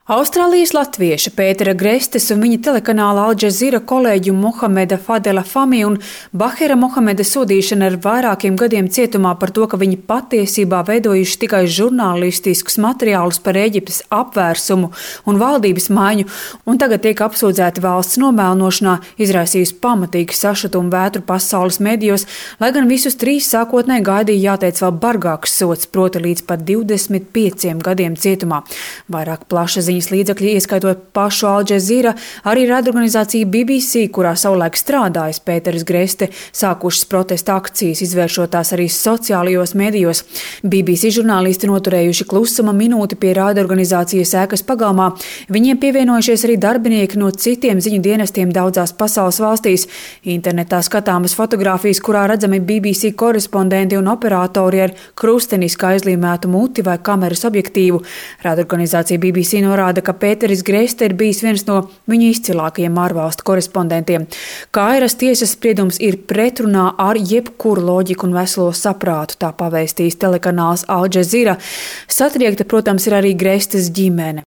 Austrālijas latvieša Pētera Grestes un viņa telekanāla Al Jazeera kolēģu Mohameda Fadela Fami un Bahera Mohameda sodīšana ar vairākiem gadiem cietumā par to, ka viņi patiesībā veidojuši tikai žurnālistiskus materiālus par Ēģiptes apvērsumu un valdības maiņu, un tagad tiek apsūdzēti valsts nomēlnošanā, izraisījusi pamatīgu sašutumu vētru pasaules medijos, lai gan visus trīs sākotnēji gaidīja jāteic vēl bargāks sods, proti līdz pat 25 gadiem cietumā. Vairāk plašsaziņas līdzekļi, ieskaitot pašu Al Jazeera, arī raidorganizācija BBC, kurā savulaik strādājis Pēters Greste, sākušas protesta akcijas, izvēršotās arī sociālajos medijos. BBC žurnālisti noturējuši klusuma minūti pie raidorganizācijas ēkas pagalmā. Viņiem pievienojušies arī darbinieki no citiem ziņu dienestiem daudzās pasaules valstīs. Internetā skatāmas fotogrāfijas, kurā redzami BBC korespondenti un operatori ar krusteniski aizlīmētu muti vai kameras objektīvu. Raidorganizācija BBC norāda, ka Pēteris Greste ir bijis viens no viņu izcilākajiem ārvalstu korespondentiem. Kairas tiesas spriedums ir pretrunā ar jebkuru loģiku un veselo saprātu, tā pavēstījis telekanāls Al Jazeera. Satriekta, protams, ir arī Grestes ģimene.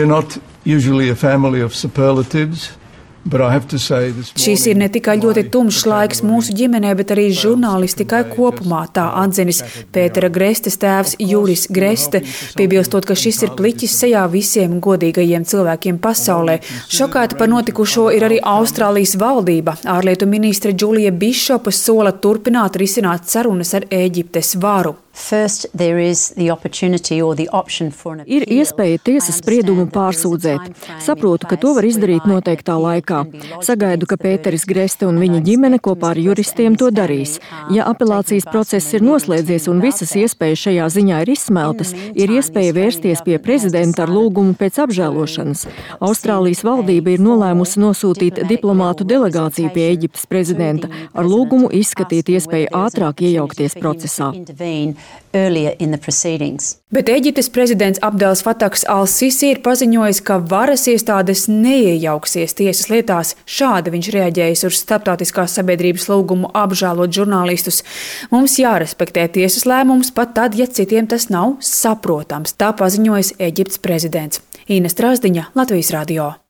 Šīs ir ne tikai ļoti tumšs laiks mūsu ģimenē, bet arī žurnālistikai kopumā, tā atzinis Pētera Grestes tēvs Juris Greste, piebilstot, ka šis ir pliķis sejā visiem godīgajiem cilvēkiem pasaulē. Šokēta par notikušo ir arī Austrālijas valdība. Ārlietu ministre Džulija Bišopa sola turpināt risināt sarunas ar Ēģiptes varu. Ir iespēja tiesas spriedumu pārsūdzēt. Saprotu, ka to var izdarīt noteiktā laikā. Sagaidu, ka Pēteris Greste un viņa ģimene kopā ar juristiem to darīs. Ja apelācijas process ir noslēdzies un visas iespējas šajā ziņā ir izsmeltas, ir iespēja vērsties pie prezidenta ar lūgumu pēc apžēlošanas. Austrālijas valdība ir nolēmusi nosūtīt diplomātu delegāciju pie Ēģiptes prezidenta ar lūgumu izskatīt iespēju ātrāk iejaukties procesā. Bet Ēģiptes prezidents Abdels Fatahs al-Sisi ir paziņojis, ka varas iestādes neiejauksies tiesas lietās. Šādi viņš reaģējis uz starptautiskās sabiedrības lūgumu apžēlot žurnālistus. Mums jārespektē tiesas lēmums, pat tad, ja citiem tas nav saprotams, tā paziņojis Ēģiptes prezidents. Ina Strasdiņa, Latvijas radio.